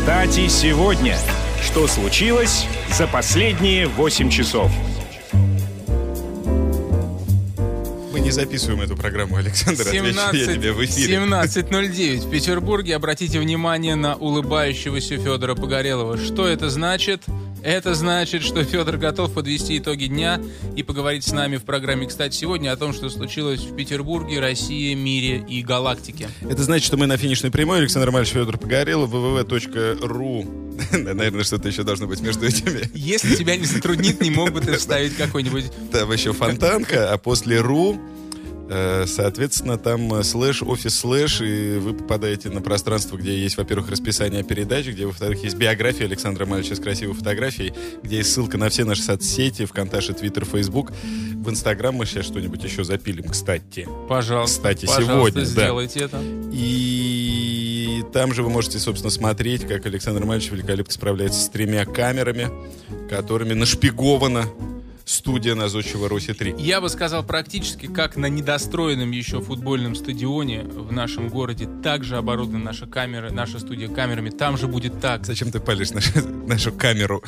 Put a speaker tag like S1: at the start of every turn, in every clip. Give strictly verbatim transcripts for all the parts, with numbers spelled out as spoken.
S1: Кстати, сегодня. Что случилось за последние восемь часов?
S2: Мы не записываем эту программу, Александр, отвечу я тебе в эфире.
S3: семнадцать ноль девять в Петербурге. Обратите внимание на улыбающегося Федора Погорелова. Что это значит? Это значит, что Федор готов подвести итоги дня и поговорить с нами в программе «Кстати, сегодня» о том, что случилось в Петербурге, России, мире и галактике.
S2: Это значит, что мы на финишной прямой. Александр Романович, Федор Погорелов, вэ вэ вэ точка ру. Наверное, что-то еще должно быть между этими.
S3: Если тебя не затруднит, не мог бы ты вставить какой-нибудь...
S2: Там еще фонтанка, а после ру... Соответственно, там слэш, офис слэш, и вы попадаете на пространство, где есть, во-первых, расписание передач, где, во-вторых, есть биография Александра Мальча с красивой фотографией, где есть ссылка на все наши соцсети, ВКонтакте, Твиттер, Фейсбук. В Инстаграм мы сейчас что-нибудь еще запилим, кстати.
S3: Пожалуйста,
S2: кстати,
S3: пожалуйста,
S2: сегодня,
S3: сделайте
S2: да.
S3: это.
S2: И там же вы можете, собственно, смотреть, как Александр Мальчев великолепно справляется с тремя камерами, которыми нашпигована студия «Назойчивого Руси три».
S3: Я бы сказал, практически как на недостроенном еще футбольном стадионе в нашем городе также оборудованы наши камеры, наша студия камерами. Там же будет так.
S2: Зачем ты палишь нашу, нашу камеру?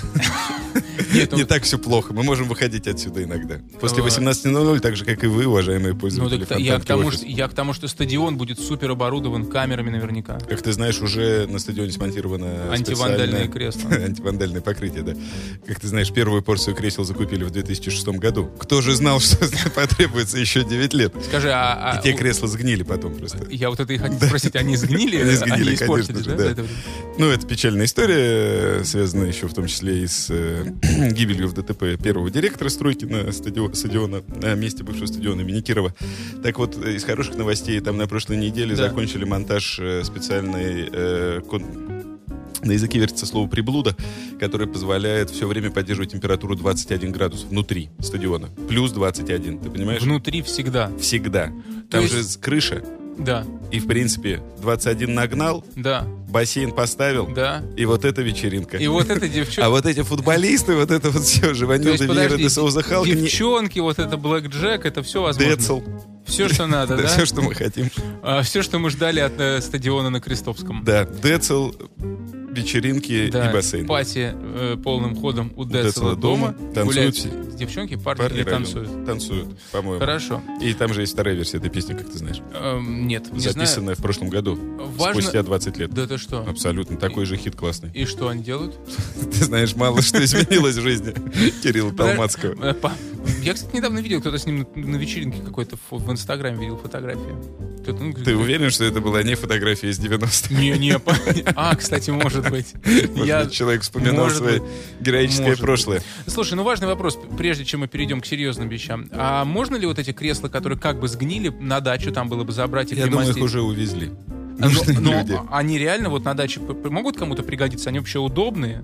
S3: Нет,
S2: не так все плохо. Мы можем выходить отсюда иногда. После восемнадцати ноль ноль, так же, как и вы, уважаемые пользователи
S3: ну, я, к тому, что, я к тому, что стадион будет супер оборудован камерами наверняка.
S2: Как ты знаешь, уже на стадионе смонтировано
S3: антивандальное кресло.
S2: Антивандальное покрытие, да. Как ты знаешь, первую порцию кресел закупили в две тысячи шестом году. Кто же знал, что потребуется еще девять лет?
S3: Скажи, а... а
S2: и те кресла сгнили потом просто.
S3: Я вот это и хотел спросить, они сгнили?
S2: Они сгнили,
S3: они испортились,
S2: конечно
S3: да?
S2: же, да. Ну, это печальная история, связанная еще в том числе и с э, гибелью в ДТП первого директора стройки на стадион, стадиона, на месте бывшего стадиона имени Кирова. Так вот, из хороших новостей, там на прошлой неделе да. закончили монтаж э, специальной... Э, кон... На языке вертится слово «приблуда», которое позволяет все время поддерживать температуру двадцать один градус внутри стадиона. Плюс двадцать один, ты понимаешь?
S3: Внутри всегда?
S2: Всегда. Там есть... же крыша.
S3: Да.
S2: И, в принципе, двадцать один нагнал,
S3: да.
S2: бассейн поставил,
S3: да.
S2: и вот эта вечеринка.
S3: И вот эта девчонка.
S2: А вот эти футболисты, вот это вот все, Живанилда, Виера де Соуза Халк.
S3: Девчонки, вот это Блэк Джек, это все возможно.
S2: Децл.
S3: Все, что надо, да?
S2: Все, что мы хотим.
S3: Все, что мы ждали от стадиона на Крестовском.
S2: Да, Децл, вечеринки
S3: да,
S2: и бассейн.
S3: Пати э, полным ходом у Децла дома.
S2: Танцуют все.
S3: Девчонки, парни, парни или танцуют?
S2: Танцуют, по-моему.
S3: Хорошо.
S2: И там же есть вторая версия этой песни, как ты знаешь.
S3: Эм, нет, не
S2: записанная
S3: знаю.
S2: в прошлом году.
S3: Важно...
S2: Спустя двадцать лет.
S3: Да ты что?
S2: Абсолютно. Такой и... же хит классный.
S3: И что они делают?
S2: Ты знаешь, мало что изменилось в жизни Кирилла Толмацкого.
S3: Я, кстати, недавно видел, кто-то с ним на вечеринке какой-то в Инстаграме видел фотографию.
S2: Ну, ты уверен, что это была не фотография из девяностых?
S3: Не, не. А, кстати, может быть.
S2: Может Я... быть, человек вспоминал свое героическое прошлое.
S3: Быть. Слушай, ну важный вопрос, прежде чем мы перейдем к серьезным вещам. А можно ли вот эти кресла, которые как бы сгнили, на дачу там было бы забрать и
S2: Я думаю, их уже увезли.
S3: Но, но они реально вот на даче могут кому-то пригодиться? Они вообще удобные?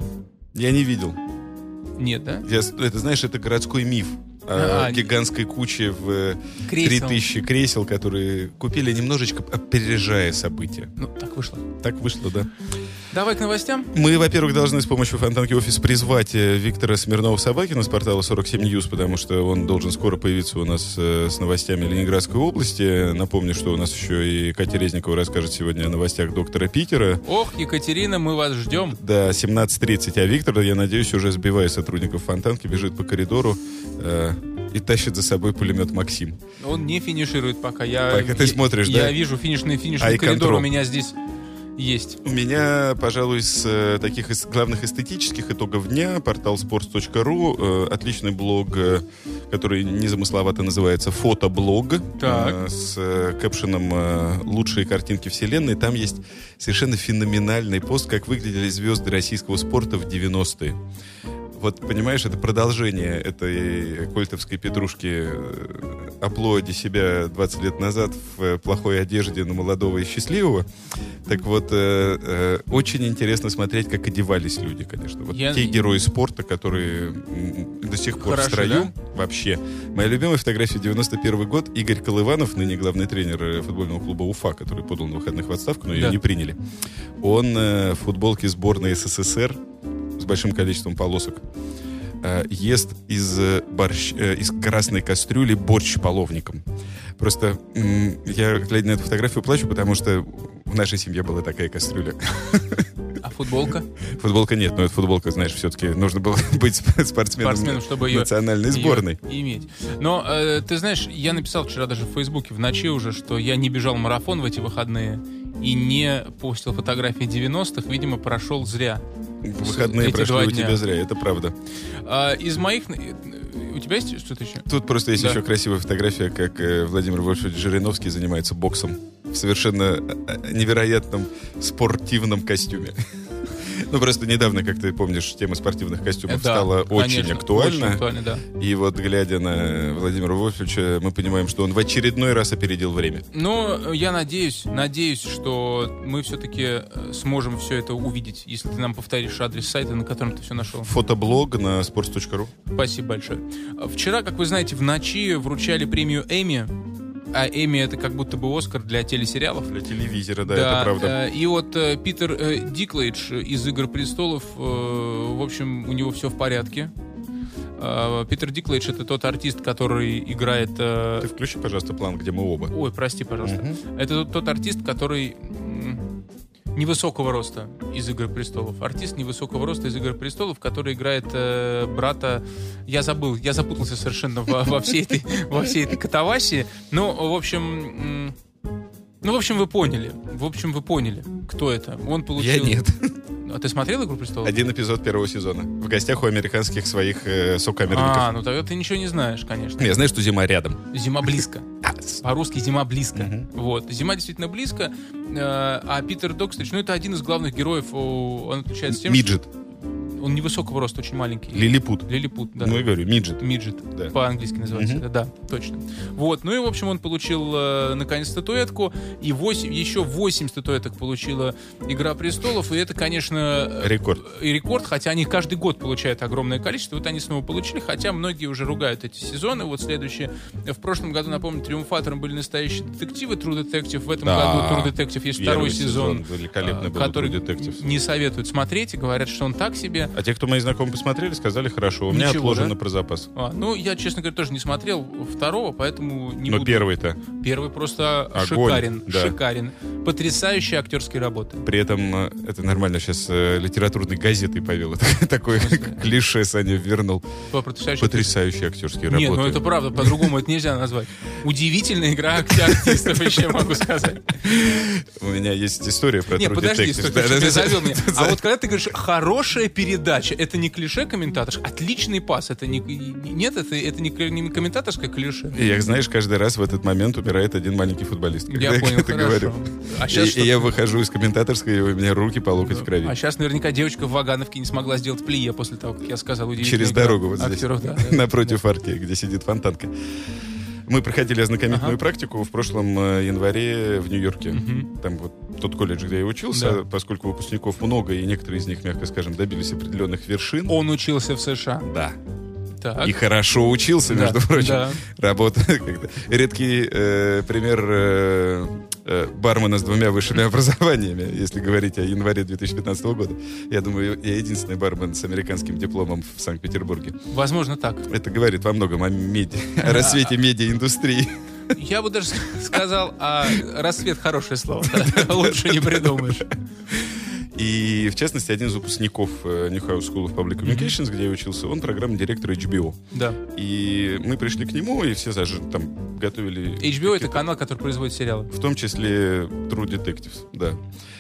S2: Я не видел.
S3: Нет, да?
S2: Я, это, знаешь, это городской миф о а, гигантской куче в три тысячи кресел, которые купили немножечко опережая события.
S3: Ну, так вышло.
S2: Так вышло, да.
S3: Давай к новостям.
S2: Мы, во-первых, должны с помощью Фонтанки Офис призвать Виктора Смирнова-Собакина с портала сорок семь ньюс, потому что он должен скоро появиться у нас э, с новостями Ленинградской области. Напомню, что у нас еще и Катя Резникова расскажет сегодня о новостях доктора Питера.
S3: Ох, Екатерина, мы вас ждем.
S2: Да, семнадцать тридцать. А Виктор, я надеюсь, уже сбивая сотрудников Фонтанки, бежит по коридору э, и тащит за собой пулемет «Максим».
S3: Он не финиширует пока. Я,
S2: пока ты
S3: я,
S2: смотришь,
S3: я
S2: да?
S3: Я вижу финишный, финишный коридор у меня здесь есть.
S2: У меня, пожалуй, с э, таких из, главных эстетических итогов дня портал sports точка ru, э, отличный блог, э, который незамысловато называется «Фотоблог», э, с э, кэпшеном э, «Лучшие картинки вселенной». Там есть совершенно феноменальный пост, как выглядели звезды российского спорта в девяностые. Вот, понимаешь, это продолжение этой кольтовской петрушки оплоди себя двадцать лет назад в плохой одежде на молодого и счастливого. Так вот, э, э, очень интересно смотреть, как одевались люди, конечно. Вот Я... те герои спорта, которые до сих пор
S3: Хорошо,
S2: в строю,
S3: да?
S2: вообще. Моя любимая фотография девяносто первый год. Игорь Колыванов, ныне главный тренер футбольного клуба «Уфа», который подал на выходных в отставку, но ее да. не приняли. Он э, в футболке сборной СССР с большим количеством полосок э, ест из, борщ, э, из красной кастрюли борщ половником. Просто м- я, глядя на эту фотографию, плачу, потому что в нашей семье была такая кастрюля.
S3: А футболка?
S2: Футболка нет, но это футболка, знаешь, все-таки нужно было быть спортсменом,
S3: спортсменом чтобы ее,
S2: национальной сборной.
S3: Ее иметь. Но, э, ты знаешь, я написал вчера даже в Фейсбуке в ночи уже, что я не бежал марафон в эти выходные и не постил фотографии девяностых, видимо, прошел зря.
S2: Выходные прошли у тебя зря, это правда.
S3: А, из моих... У тебя есть что-то еще?
S2: Тут просто есть
S3: да.
S2: еще красивая фотография, как э, Владимир Вольфович Жириновский занимается боксом в совершенно невероятном спортивном костюме. Ну, просто недавно, как ты помнишь, тема спортивных костюмов да, стала
S3: конечно,
S2: очень актуальна.
S3: Очень актуальна, да.
S2: И вот, глядя на Владимира Вольфовича, мы понимаем, что он в очередной раз опередил время.
S3: Ну, я надеюсь, надеюсь, что мы все-таки сможем все это увидеть, если ты нам повторишь адрес сайта, на котором ты все нашел.
S2: Фотоблог на sports точка ru.
S3: Спасибо большое. Вчера, как вы знаете, в ночи вручали премию Эмми. А Эмми — это как будто бы Оскар для телесериалов.
S2: Для телевизора, да,
S3: да
S2: это правда.
S3: И вот э, Питер э, Диклейдж из «Игр престолов», э, в общем, у него все в порядке. Э, Питер Диклейдж — это тот артист, который играет... Э...
S2: Ты включи, пожалуйста, план, где мы оба.
S3: Ой, прости, пожалуйста. Угу. Это тот, тот артист, который... невысокого роста из «Игр престолов». Артист невысокого роста из «Игр престолов», который играет э, брата... Я забыл, я запутался совершенно во, во, всей этой, во всей этой катавасии. Ну, в общем... Ну, в общем, вы поняли. В общем, вы поняли, кто это. Он получил...
S2: Я нет.
S3: А ты смотрел «Игру престолов»?
S2: Один эпизод первого сезона. В гостях у американских своих э, сокамерников.
S3: А, ну тогда ты ничего не знаешь, конечно.
S2: Я знаю, что зима рядом.
S3: Зима близко. По-русски зима близко.
S2: Uh-huh.
S3: Вот. Зима действительно близко. А Питер Докстридж, ну это один из главных героев. Он отличается тем,
S2: Миджет.
S3: что... Он невысокого роста, очень маленький.
S2: Лилипут.
S3: Лилипут, да.
S2: Ну, я говорю, миджет.
S3: Миджет,
S2: да.
S3: По-английски называется. Uh-huh. Да, точно. Вот, ну и, в общем, он получил, э, наконец, статуэтку. И восемь, еще восемь статуэток получила «Игра престолов». И это, конечно...
S2: Рекорд.
S3: И рекорд, хотя они каждый год получают огромное количество. Вот они снова получили, хотя многие уже ругают эти сезоны. Вот следующие. В прошлом году, напомню, триумфатором были настоящие детективы, True Detective. В этом да. году True Detective есть второй сезон,
S2: сезон великолепный был,
S3: который
S2: True Detective.
S3: Не советуют смотреть и говорят, что он так себе.
S2: А те, кто мои знакомые посмотрели, сказали, хорошо. У меня
S3: Ничего,
S2: отложено
S3: да?
S2: про запас.
S3: А, ну, я, честно говоря, тоже не смотрел второго, поэтому не
S2: Но
S3: буду.
S2: первый-то.
S3: Первый просто
S2: огонь,
S3: шикарен.
S2: Да.
S3: Шикарен. Потрясающая актерская работа.
S2: При этом, это нормально, сейчас э, литературной газетой повел. Такое клише Саня вернул.
S3: Потрясающий,
S2: Потрясающие актерские работы.
S3: Нет, ну это правда, по-другому это нельзя назвать. Удивительная игра артистов, еще могу сказать.
S2: У меня есть история про
S3: Нет,
S2: True
S3: подожди,
S2: Detective.
S3: стой, ты завел меня. А вот когда ты говоришь «хорошая передача», это не клише комментаторское, отличный пас. Это не, нет, это, это не, не комментаторское клише.
S2: И, я, знаешь, каждый раз в этот момент умирает один маленький футболист.
S3: Я понял,
S2: это говорю.
S3: А сейчас
S2: и, и я выхожу из комментаторской, и у меня руки по локоть в крови.
S3: А сейчас наверняка девочка в Вагановке не смогла сделать плие после того, как я сказал.
S2: Через дорогу вот здесь,
S3: актеров, да,
S2: напротив арки, где сидит фонтанка. Мы проходили ознакомительную ага. практику в прошлом январе в Нью-Йорке. Угу. Там вот тот колледж, где я учился, да. поскольку выпускников много, и некоторые из них, мягко скажем, добились определенных вершин.
S3: Он учился в США.
S2: Да.
S3: Так.
S2: И хорошо учился,
S3: да.
S2: между прочим.
S3: Да.
S2: Работа. Редкий э, пример э, э, бармена с двумя высшими образованиями, если говорить о январе две тысячи пятнадцатого года. Я думаю, я единственный бармен с американским дипломом в Санкт-Петербурге.
S3: Возможно, так.
S2: Это говорит во многом о, меди... о рассвете медиаиндустрии.
S3: Я бы даже сказал, а рассвет — хорошее слово. Лучше не придумаешь.
S2: И, в частности, один из выпускников Newhouse School of Public Communications, mm-hmm. где я учился, он программный директор эйч би о.
S3: Да.
S2: И мы пришли к нему, и все даже там готовили...
S3: эйч би о — это канал, который производит сериалы.
S2: В том числе True Detectives, да.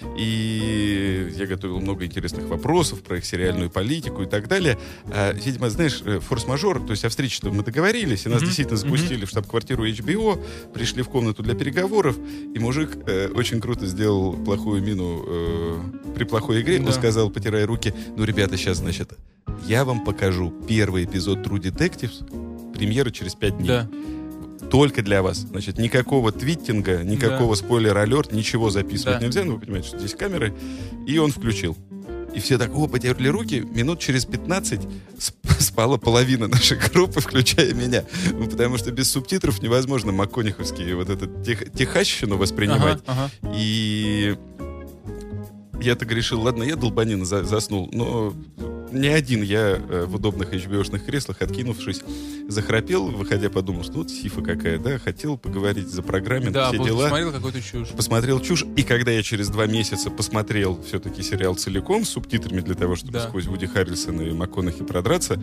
S2: И я готовил много интересных вопросов про их сериальную политику и так далее. А, видимо, знаешь, форс-мажор, то есть о встрече-то мы договорились, и нас mm-hmm. действительно запустили mm-hmm. в штаб-квартиру эйч би о, пришли в комнату для переговоров, и мужик э, очень круто сделал плохую мину э, при плохой игре. Да. Он сказал, потирая руки: ну, ребята, сейчас, значит, я вам покажу первый эпизод True Detectives, премьера через пять дней. Да. Только для вас. Значит, никакого твиттинга, никакого да. спойлер-алерт, ничего записывать да. нельзя. Ну, вы понимаете, что здесь камеры. И он включил. И все так, о, потерли руки. Минут через пятнадцать спала половина нашей группы, включая меня. Ну, потому что без субтитров невозможно маккониховские вот эту тех, техащину воспринимать. Ага, ага. И я так решил, ладно, я долбанин за, заснул, но не один я э, в удобных эйч би о-шных креслах, откинувшись, захрапел, выходя, подумал, что вот сифа какая, да, хотел поговорить за программу,
S3: да,
S2: все дела.
S3: посмотрел какую-то чушь.
S2: Посмотрел чушь, и когда я через два месяца посмотрел все-таки сериал целиком с субтитрами для того, чтобы да. сквозь Вуди Харрельсона и МакКонахи продраться,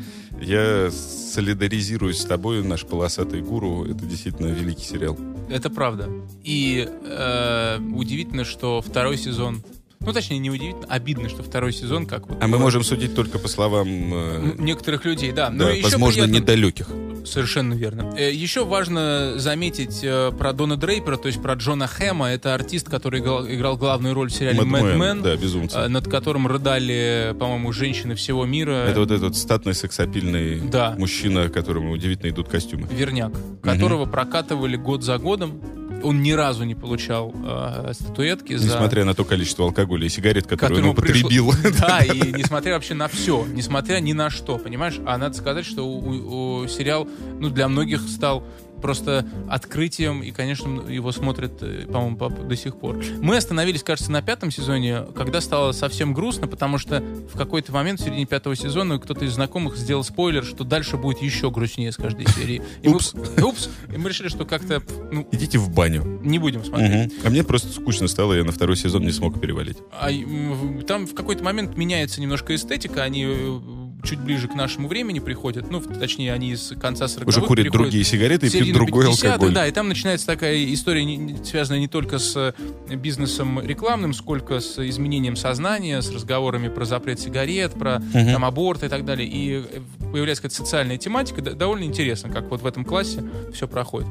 S2: я солидаризируюсь с тобой, наш полосатый гуру. Это действительно великий сериал. Это
S3: правда. И э, удивительно, что второй сезон... Ну, точнее, не удивительно, обидно, что второй сезон как вот...
S2: А мы можем судить только по словам... Э...
S3: Некоторых людей, да.
S2: да,
S3: Но
S2: возможно,
S3: приятно...
S2: недалеких.
S3: Совершенно верно. Еще важно заметить э, про Дона Дрейпера, то есть про Джона Хэма. Это артист, который играл, играл главную роль в сериале «Мэд Мэн»,
S2: да, безумцы.
S3: э, над которым рыдали, по-моему, женщины всего мира.
S2: Это вот этот статный сексапильный да. мужчина, которому удивительно идут костюмы.
S3: Верняк, которого угу. прокатывали год за годом. Он ни разу не получал э, статуэтки.
S2: Несмотря
S3: за...
S2: на то количество алкоголя и сигарет, которые он употребил.
S3: Пришло... Да, и несмотря вообще на все, несмотря ни на что, понимаешь? А надо сказать, что у, у сериал, ну, для многих стал просто открытием, и, конечно, его смотрят, по-моему, до сих пор. Мы остановились, кажется, на пятом сезоне, когда стало совсем грустно, потому что в какой-то момент, в середине пятого сезона, кто-то из знакомых сделал спойлер, что дальше будет еще грустнее с каждой серии. И
S2: упс.
S3: Мы, упс. И мы решили, что как-то... Ну,
S2: идите в баню.
S3: Не будем смотреть.
S2: Угу. А мне просто скучно стало, я на второй сезон не смог перевалить.
S3: А, там в какой-то момент меняется немножко эстетика, они... чуть ближе к нашему времени приходят, ну, точнее, они с конца сороковых
S2: уже курят другие сигареты и пьют другой алкоголь.
S3: Да, и там начинается такая история, не, связанная не только с бизнесом рекламным, сколько с изменением сознания, с разговорами про запрет сигарет, про угу. там, аборт и так далее. И появляется какая-то социальная тематика, да, довольно интересно, как вот в этом классе все проходит.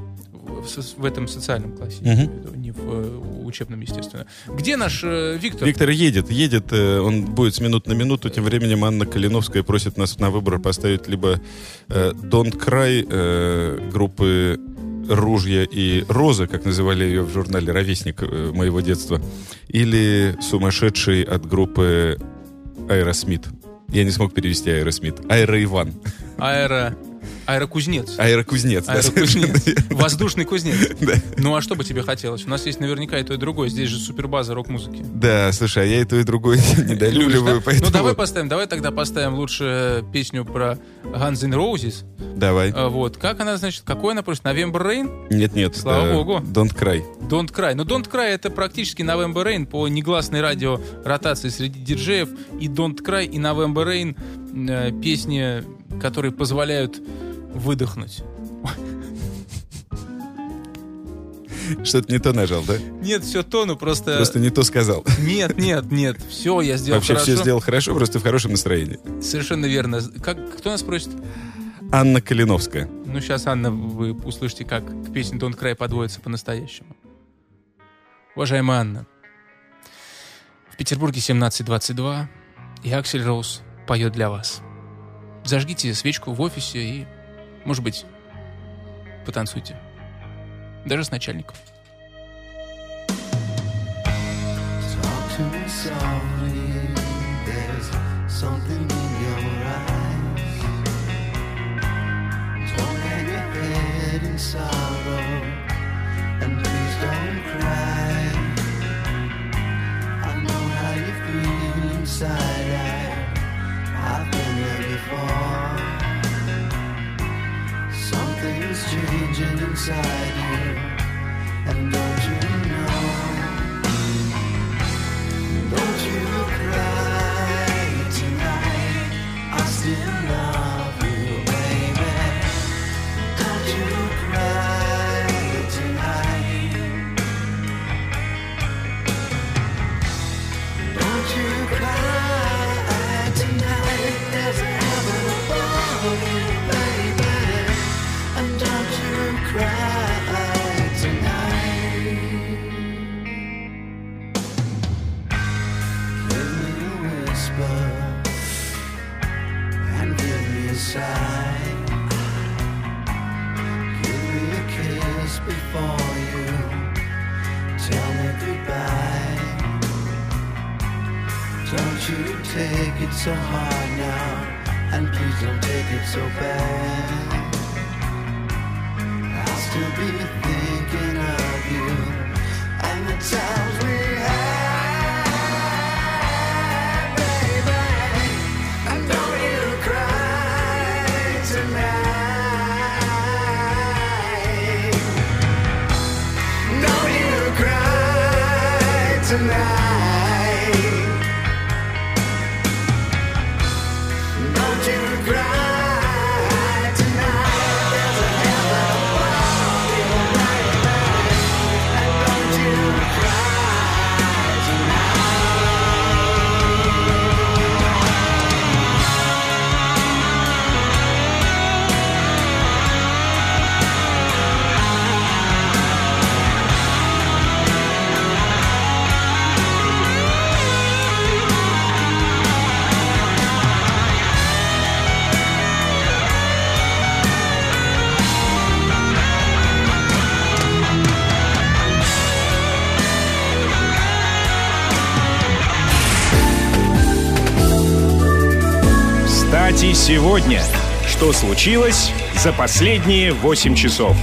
S3: В, в этом социальном классе, угу. не в uh, учебном, естественно. Где наш uh, Виктор?
S2: Виктор едет, едет, uh, он будет с минут на минуту. Тем временем Анна Калиновская просит нас на выбор поставить либо uh, Don't Cry uh, группы «Ружья и розы», как называли ее в журнале «Ровесник» uh, моего детства, или «Сумасшедший» от группы «Аэросмит». Я не смог перевести «Аэросмит». «Аэро-Иван».
S3: «Аэро». Аэрокузнец.
S2: Аэрокузнец.
S3: Аэрокузнец. Да. Воздушный кузнец.
S2: Да.
S3: Ну а что бы тебе хотелось? У нас есть наверняка и то, и другое. Здесь же супербаза рок-музыки.
S2: Да, слушай, а я и то, и другое недолюбливаю.
S3: Поэтому... Ну давай поставим, давай тогда поставим лучше песню про Guns N' Roses.
S2: Давай.
S3: А, вот. Как она, значит, какой она просит? November Rain?
S2: Нет-нет.
S3: Слава
S2: да,
S3: богу.
S2: Don't Cry.
S3: Don't Cry. Ну Don't Cry это практически November Rain по негласной радио ротации среди диджеев. И Don't Cry, и November Rain э, песни, которые позволяют выдохнуть.
S2: Что-то не то нажал, да?
S3: Нет, все то, ну просто...
S2: Просто не то сказал.
S3: Нет, нет, нет, все я сделал
S2: Вообще
S3: хорошо.
S2: все сделал хорошо, просто в хорошем настроении.
S3: Совершенно верно. Как, кто нас просит?
S2: Анна Калиновская.
S3: Ну, сейчас, Анна, вы услышите, как к песне Don't Cry подводится по-настоящему. Уважаемая Анна, в Петербурге семнадцать двадцать два, и Аксель Роуз поет для вас. Зажгите свечку в офисе и, может быть, потанцуйте. Даже с начальником.
S4: Something's changing inside you, and don't you know? Don't you cry tonight, I still love you, baby. Don't you cry tonight. Don't you cry tonight, there's heaven above you, baby. And don't you cry tonight. Give me a whisper and give me a sigh. Give me a kiss before you tell me goodbye. Don't you take it so hard now, and please don't take it so bad. I'll still be thinking of you and the times we had, baby. And don't
S1: Кстати, сегодня. Что случилось за последние восемь часов?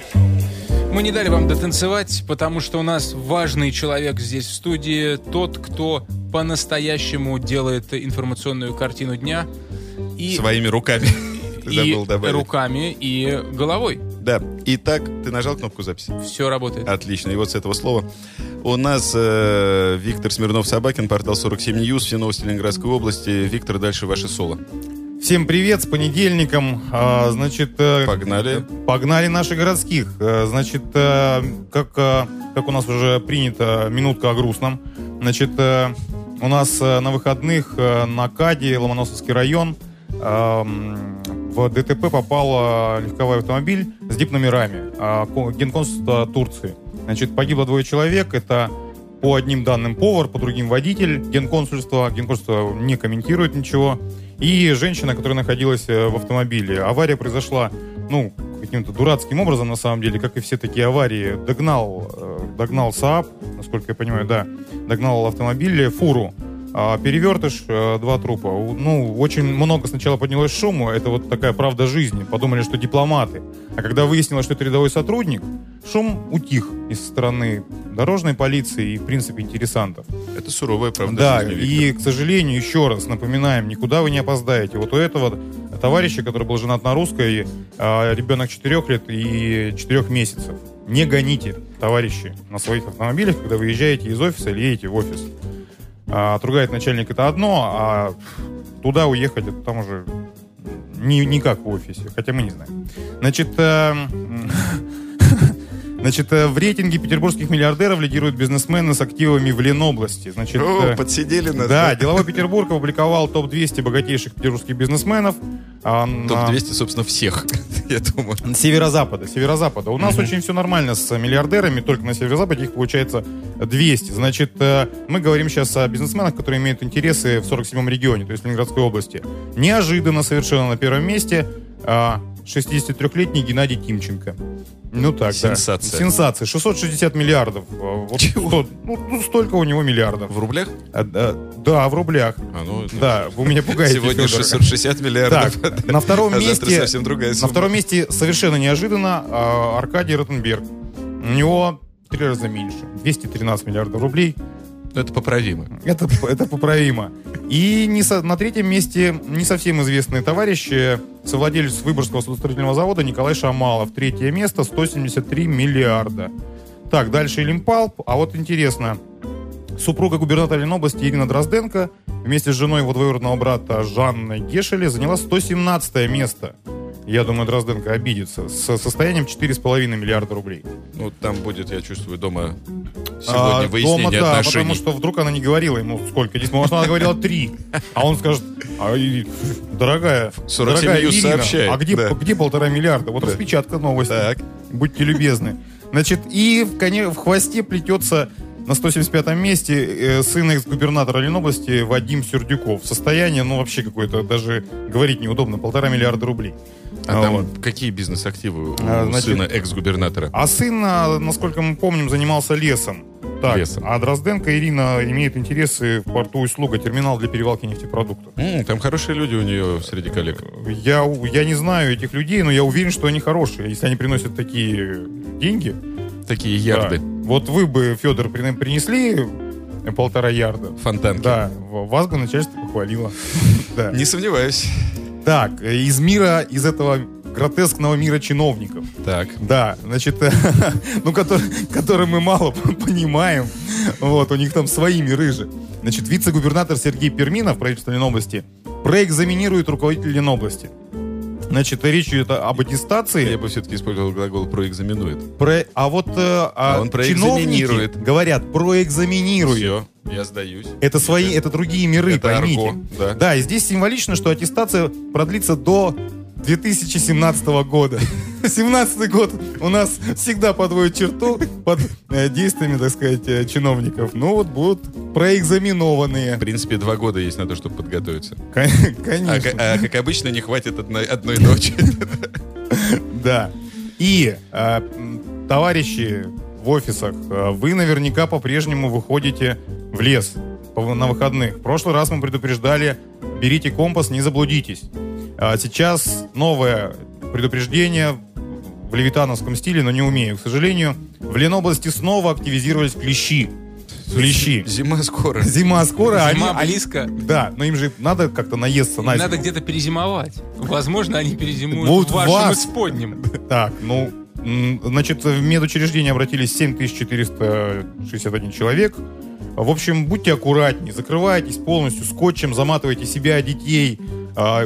S3: Мы не дали вам дотанцевать, потому что у нас важный человек здесь в студии, тот, кто по-настоящему делает информационную картину дня. И,
S2: Своими руками.
S3: И руками, и головой.
S2: Да. Итак, ты нажал кнопку записи?
S3: Все работает.
S2: Отлично. И вот с этого слова у нас э, Виктор Смирнов-Собакин, портал сорок семь Ньюс, все новости Ленинградской области. Виктор, дальше ваше соло.
S5: Всем привет, с понедельником. А, значит,
S2: погнали.
S5: Погнали наших городских. А, значит, а, как, а, как у нас уже принято, минутка о грустном. Значит, а, у нас а, на выходных а, на КАДе, Ломоносовский район, а, в ДТП попал а, легковой автомобиль с дип-номерами а, Генконсульства Турции. Значит, погибло двое человек. Это по одним данным повар, по другим водитель Генконсульства. Генконсульство не комментирует ничего. И женщина, которая находилась в автомобиле. Авария произошла, ну, каким-то дурацким образом, на самом деле, как и все такие аварии. Догнал, догнал Saab, насколько я понимаю, да, догнал автомобиль, фуру. Перевертыш, два трупа. Ну, очень много сначала поднялось шуму. Это вот такая правда жизни. Подумали, что дипломаты. А когда выяснилось, что это рядовой сотрудник, шум утих из стороны дорожной полиции и, в принципе, интересантов.
S2: Это суровая правда
S5: да,
S2: жизни,
S5: Виктор. И, к сожалению, еще раз напоминаем, никуда вы не опоздаете. Вот у этого товарища, который был женат на русской, ребенок четырех лет и четырех месяцев. Не гоните, товарищи, на своих автомобилях, когда вы выезжаете из офиса или едете в офис. А, отругает начальник — это одно, а туда уехать — это там уже не, не как в офисе, хотя мы не знаем. Значит, э, значит, в рейтинге петербургских миллиардеров лидируют бизнесмены с активами в Ленобласти. Значит,
S2: О, подсидели нас.
S5: Да, Деловой Петербург опубликовал топ двести богатейших петербургских бизнесменов.
S2: топ двести, собственно, всех, я думаю.
S5: Северо-запада. Северо-запада. У нас uh-huh. очень все нормально с миллиардерами, только на северо-западе их получается двести. Значит, мы говорим сейчас о бизнесменах, которые имеют интересы в сорок седьмом регионе, то есть в Ленинградской области. Неожиданно совершенно на первом месте шестидесятитрёхлетний Геннадий Тимченко. Ну так,
S2: Сенсация.
S5: Да. Сенсация. шестьсот шестьдесят миллиардов. Вот сто, ну, столько у него миллиардов.
S2: В рублях?
S5: А, да, да, в рублях.
S2: А, ну, это...
S5: Да, вы меня пугаете,
S2: Сегодня
S5: Федор.
S2: шестьсот шестьдесят миллиардов.
S5: Так, на втором
S2: а
S5: месте,
S2: совсем другая сумма.
S5: На втором месте совершенно неожиданно а, Аркадий Ротенберг. У него в три раза меньше. двести тринадцать миллиардов рублей.
S2: Это поправимо.
S5: Это, это поправимо. И не со, на третьем месте не совсем известный товарищ, совладелец Выборгского судостроительного завода Николай Шамалов. Третье место, сто семьдесят три миллиарда. Так, дальше Илимпалп. А вот интересно, супруга губернатора Ленобласти Ирина Дрозденко вместе с женой его двоюродного брата Жанной Гешеле заняла сто семнадцатое место. Я думаю, Дрозденко обидится. С состоянием четыре с половиной миллиарда рублей.
S2: Ну, там будет, я чувствую, дома сегодня
S5: а,
S2: выяснение
S5: дома, да,
S2: отношений.
S5: Потому что вдруг она не говорила ему сколько. Здесь, может, она говорила три. А он скажет: а, дорогая, дорогая Ирина,
S2: сообщает,
S5: а где,
S2: да.
S5: где полтора миллиарда? Вот да. Распечатка новости.
S2: Так.
S5: Будьте любезны. Значит, и в, коне, в хвосте плетется на сто семьдесят пятом месте э, сын экс-губернатора Ленобласти Вадим Сердюков. Состояние, ну, вообще какое-то, даже говорить неудобно, полтора миллиарда рублей.
S2: А, а там
S5: вот.
S2: Какие бизнес-активы у
S5: а, значит,
S2: сына экс-губернатора?
S5: А сын, насколько мы помним, занимался лесом. Так, лесом. А Дрозденко Ирина имеет интересы в порту Услуга, терминал для перевалки нефтепродуктов.
S2: М-м, там хорошие люди у нее среди коллег.
S5: Я, я не знаю этих людей, но я уверен, что они хорошие. Если они приносят такие деньги...
S2: Такие ярды.
S5: Да. Вот вы бы, Федор, принесли полтора ярда.
S2: Фонтанки.
S5: Да, вас бы начальство похвалило.
S2: Не сомневаюсь.
S5: Так, из мира, из этого гротескного мира чиновников.
S2: Так.
S5: Да, значит, ну, который, который мы мало понимаем. Вот, у них там свои миры же. Значит, вице-губернатор Сергей Перминов, правительства Ленобласти, проэкзаменирует руководителя Ленобласти. Значит, речь идет об аттестации.
S2: Я бы все-таки использовал глагол «проэкзаменует».
S5: Про, а вот а
S2: а он
S5: чиновники говорят «проэкзаменирует».
S2: Все, я сдаюсь.
S5: Это свои, это другие миры,
S2: это
S5: поймите.
S2: арго, да.
S5: Да, и здесь символично, что аттестация продлится до две тысячи семнадцатого года. семнадцатый год у нас всегда подводит черту под э, действиями, так сказать, э, чиновников. Ну вот будут проэкзаменованные.
S2: В принципе, два года есть на то, чтобы подготовиться.
S5: Конечно.
S2: А, а как обычно, не хватит одной, одной ночи.
S5: Да. И, э, товарищи в офисах, э, вы наверняка по-прежнему выходите в лес на выходных. В прошлый раз мы предупреждали, берите компас, не заблудитесь. А сейчас новое предупреждение в левитановском стиле, но не умею. К сожалению, в Ленобласти снова активизировались клещи. Клещи.
S2: Зима скоро.
S5: Зима скоро.
S3: Зима
S5: они,
S3: близко.
S5: Они, да, но им же надо как-то наесться. На
S3: надо где-то перезимовать. Возможно, они перезимуют
S5: вот
S3: в вашем
S5: вас.
S3: исподнем.
S5: Так, ну, значит, в медучреждение обратились семь тысяч четыреста шестьдесят один человек. В общем, будьте аккуратнее, закрывайтесь полностью скотчем, заматывайте себя, детей. А,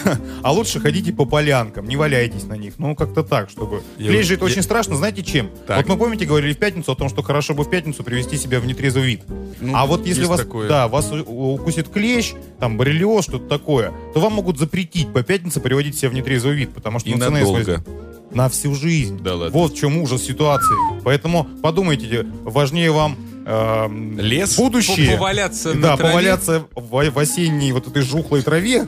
S5: а лучше ходите по полянкам, не валяйтесь на них. Ну, как-то так, чтобы... Клещ же это я... очень страшно, знаете чем? Так. Вот мы, помните, говорили в пятницу о том, что хорошо бы в пятницу привести себя в нетрезвый вид. Ну, а вот если вас, да, вас укусит клещ, там, боррелиоз, что-то такое, то вам могут запретить по пятнице приводить себя в нетрезвый вид, потому что...
S2: И надолго.
S5: На всю жизнь.
S2: Да ладно.
S5: Вот в чем ужас ситуации. Поэтому подумайте, важнее вам э,
S2: лес,
S5: будущее.
S3: Поваляться
S5: да,
S3: на траве.
S5: поваляться в, в осенней вот этой жухлой траве.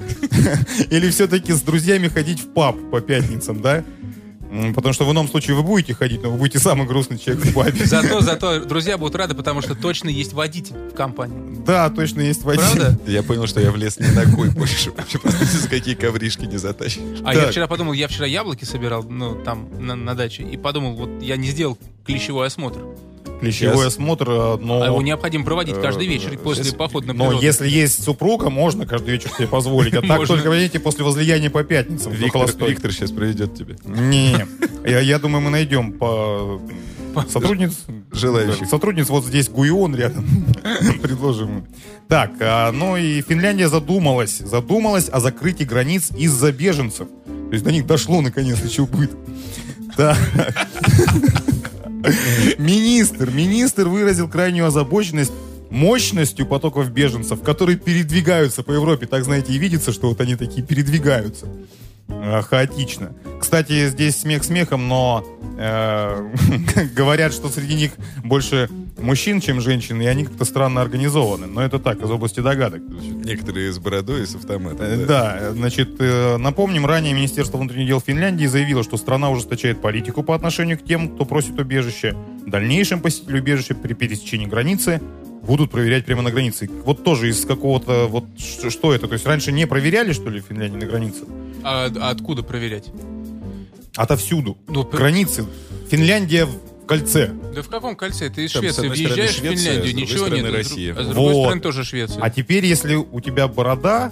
S5: Или все-таки с друзьями ходить в паб по пятницам, да? Потому что в ином случае вы будете ходить, но вы будете самый грустный человек в пабе.
S3: Зато, зато друзья будут рады, потому что точно есть водитель в компании.
S5: Да, точно есть водитель.
S3: Правда?
S2: Я понял, что я в лес не ногой больше. Просто за какие ковришки не затащишь.
S3: А я вчера подумал, я вчера яблоки собирал, ну, там, на, на даче, и подумал, вот я не сделал клещевой осмотр.
S5: Клещевой осмотр, но...
S3: А его необходимо проводить каждый вечер после похода на природу.
S5: Но если есть супруга, можно каждый вечер себе позволить. А так только, видите, после возлияния по пятницам.
S2: Виктор, Виктор сейчас проведет тебе.
S5: Не, я, я думаю, мы найдем по... сотрудниц,
S2: желающих.
S5: Сотрудниц вот здесь Гуион рядом. Предложим им. Так, а, ну и Финляндия задумалась. Задумалась о закрытии границ из-за беженцев. То есть до них дошло наконец-то, что будет. Так. Министр, министр выразил крайнюю озабоченность мощностью потоков беженцев, которые передвигаются по Европе. Так, знаете, и видится, что вот они такие передвигаются. Э, хаотично. Кстати, здесь смех смехом, но э, говорят, что среди них больше мужчин, чем женщин, и они как-то странно организованы. Но это так, из области догадок.
S2: Некоторые с бородой и с автоматом.
S5: Да, да значит, э, напомним, ранее Министерство внутренних дел Финляндии заявило, что страна ужесточает политику по отношению к тем, кто просит убежище. Дальнейшим посетителю убежища при пересечении границы будут проверять прямо на границе. Вот тоже из какого-то... Вот что, что это? То есть раньше не проверяли, что ли, в Финляндии на границе?
S3: А, а откуда проверять?
S5: Отовсюду.
S3: Ну,
S5: границы. Финляндия в кольце.
S3: Да в каком кольце? Ты из
S2: Там,
S3: Швеции въезжаешь в Финляндию, ничего нет.
S2: Россия.
S3: А с другой
S5: вот.
S3: стороны тоже Швеция.
S5: А теперь, если у тебя борода,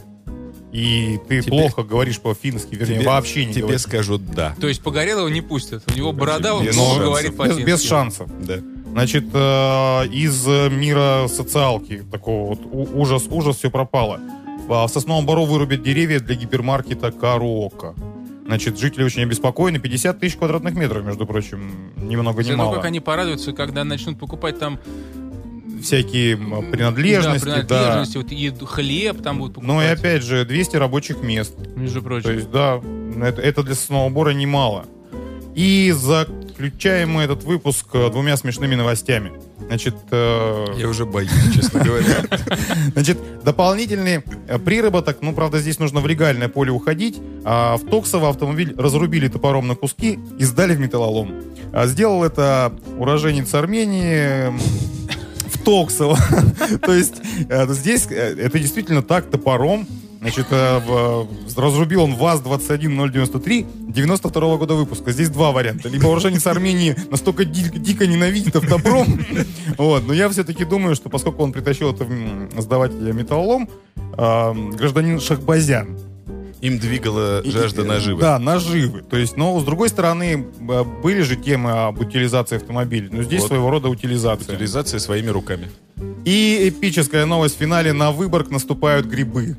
S5: и ты
S2: тебе,
S5: плохо говоришь по-фински, вернее,
S2: тебе,
S5: вообще не
S2: тебе
S5: говоришь.
S2: скажут «да».
S3: То есть Погорелого не пустят. У него борода, он
S2: без
S3: плохо
S2: шансов.
S3: говорит
S5: без,
S3: по-фински.
S5: без шансов.
S2: Да.
S5: Значит, э, из мира социалки, такого вот у- ужас, ужас, все пропало. В Сосновом Бору вырубят деревья для гипермаркета Кароока. Значит, жители очень обеспокоены. пятьдесят тысяч квадратных метров, между прочим, ни много ни
S3: Зато
S5: мало.
S3: как они порадуются, когда начнут покупать там...
S5: Всякие м, принадлежности,
S3: да, принадлежности, вот, и хлеб там будут покупать.
S5: Ну и опять же, двести рабочих мест.
S3: Между прочим.
S5: То есть, да, это, это для Соснового Бора немало. И заключаем мы этот выпуск э, двумя смешными новостями. Значит, э,
S2: Я уже боюсь, честно говоря.
S5: значит, дополнительный э, приработок, ну, правда, здесь нужно в легальное поле уходить. А в Токсово автомобиль разрубили топором на куски и сдали в металлолом. А сделал это уроженец Армении в Токсово. То есть э, здесь э, это действительно так, топором. Значит, э, в, разрубил он ВАЗ двадцать один ноль девяносто три девяносто второго года выпуска. Здесь два варианта. Либо уроженец Армении настолько ди- дико ненавидит автопром, вот, но я все-таки думаю, что поскольку он притащил это м, сдавать металлолом, э, гражданин Шахбазян.
S2: Им двигала жажда
S5: И-
S2: наживы.
S5: Да, наживы. То есть, но с другой стороны, э, были же темы об утилизации автомобилей. Но здесь
S2: Вот.
S5: своего рода утилизация.
S2: Утилизация своими руками.
S5: И эпическая новость в финале: на Выборг наступают грибы.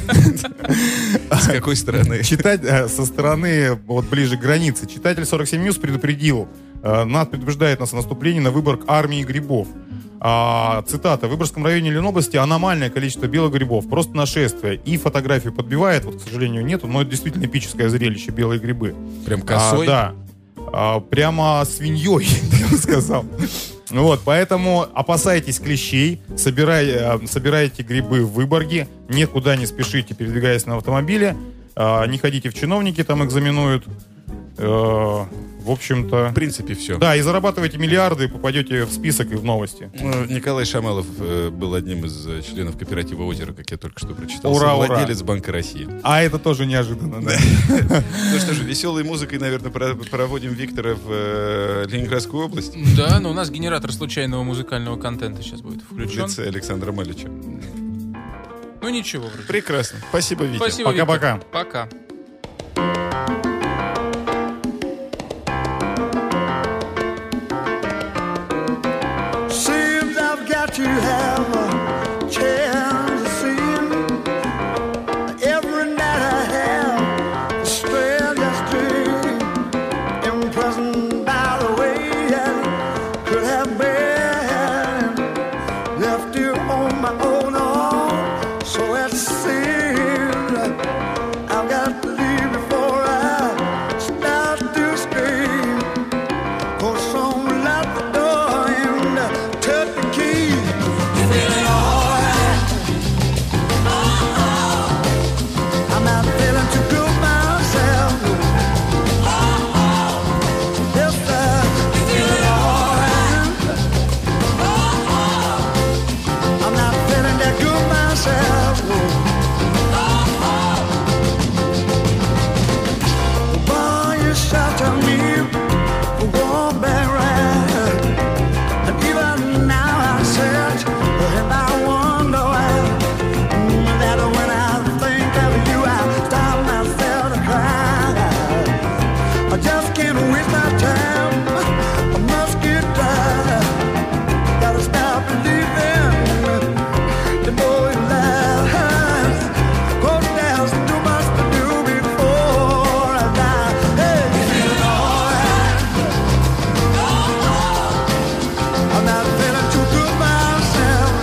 S2: С какой стороны?
S5: Читать э, со стороны, вот ближе к границе. Читатель сорок семь News предупредил, э, нас предупреждает нас о наступлении на Выборг армии грибов. А, цитата: в Выборгском районе Ленобласти аномальное количество белых грибов, просто нашествие. И фотографию подбивает, вот, к сожалению, нету, но это действительно эпическое зрелище, белые грибы.
S2: Прям косой?
S5: А, да. А, прямо свиньей, я бы сказал. Вот, поэтому опасайтесь клещей, собирай, э, собирайте грибы в Выборге, никуда не спешите, передвигаясь на автомобиле, э, не ходите в чиновники, там экзаменуют. Э, в общем-то...
S2: В принципе, все.
S5: Да, и зарабатывайте миллиарды, попадете в список и в новости.
S2: Ну, Николай Шамалов э, был одним из э, членов кооператива «Озеро», как я только что прочитал.
S5: Ура, ура.
S2: Владелец Банка России.
S5: А это тоже неожиданно, да.
S2: Ну что же, веселой музыкой, наверное, про- проводим Виктора в э, Ленинградскую область.
S3: Да, но у нас генератор случайного музыкального контента сейчас будет
S2: В
S3: включен.
S2: лице Александра Малича.
S3: Ну ничего, вроде.
S2: Прекрасно. Спасибо, Витя.
S3: Спасибо, Виктор.
S5: Пока-пока.
S3: Пока.
S4: Seems I've got to have a chance to see every night I have a strangest dream, imprisoned by the way I could have been left here on my own. Oh, so it seems I've got to leave before I start to scream. For some lock the door and took the key. Feeling alright. I'm not feeling too good myself. Yes, sir. Feeling alright. I'm not feeling that good myself. Boy, you shelter me for one bad ride. And even now I search and I wonder why. Mm, That when I think of you I stop myself to cry. I just can't waste my time. I must get tired. Gotta stop believing the boy lies. 'Cause there's too much to do before I die. Hey, feeling alright. I'm not feeling too good myself.